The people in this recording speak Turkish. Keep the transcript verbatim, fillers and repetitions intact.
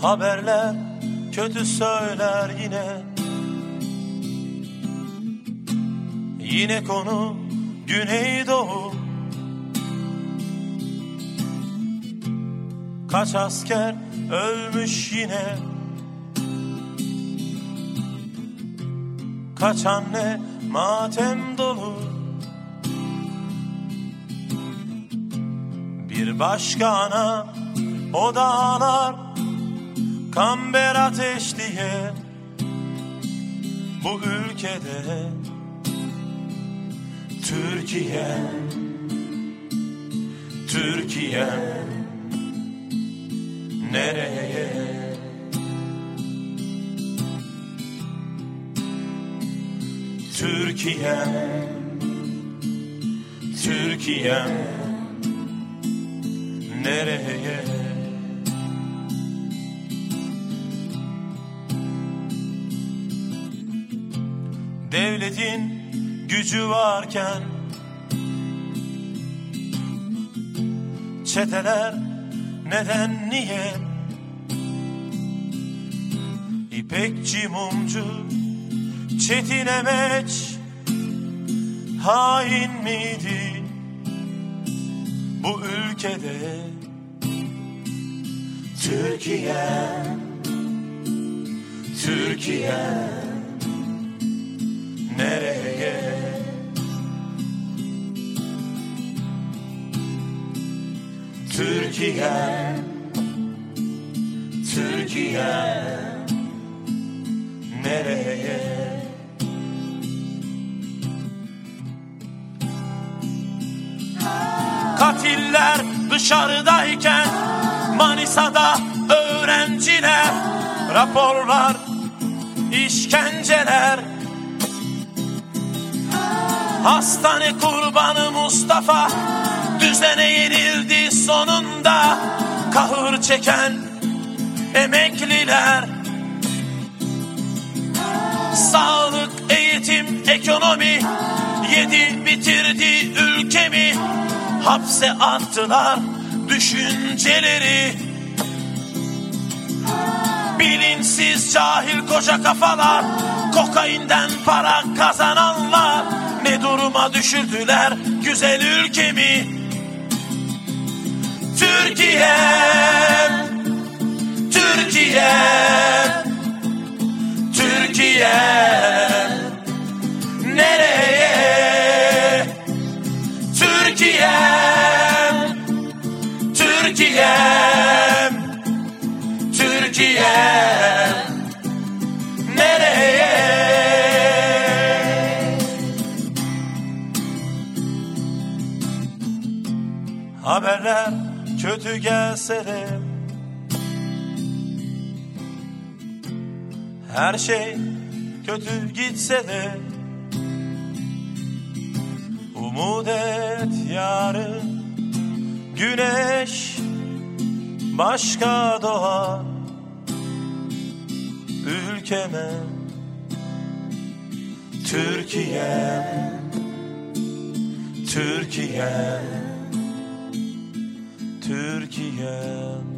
Haberler kötü söyler yine. Yine konu Güneydoğu. Kaç asker ölmüş yine. Kaç anne matem dolu. Bir başka ana, o da ağlar kamber ateş diye. Bu ülkede Türkiye, Türkiye nereye? Türkiye, Türkiye nereye? Devletin gücü varken çeteler neden niye? İpekçi, mumcu, Çetin Emeç hain miydi bu ülkede? Türkiye, Türkiye nereye? Türkiye, Türkiye nereye? Katiller dışarıdayken Manisa'da öğrenciler, raporlar, işkenceler. Hastane kurbanı Mustafa düzene yenildi sonunda. Kahır çeken emekliler. Sağlık, eğitim, ekonomi yedi bitirdi ülkemi. Hapse attılar düşünceleri. Bilinçsiz cahil koca kafalar, kokainden para kazananlar. Ne duruma düşürdüler güzel ülkemi. Türkiye, Türkiye, Türkiye nereye? Türkiye, Türkiye, Türkiye nereye? Haberler kötü gelse de her şey kötü gitse de umut et yarın güneş başka doğar ülkeme. Türkiye, Türkiye, Türkiye.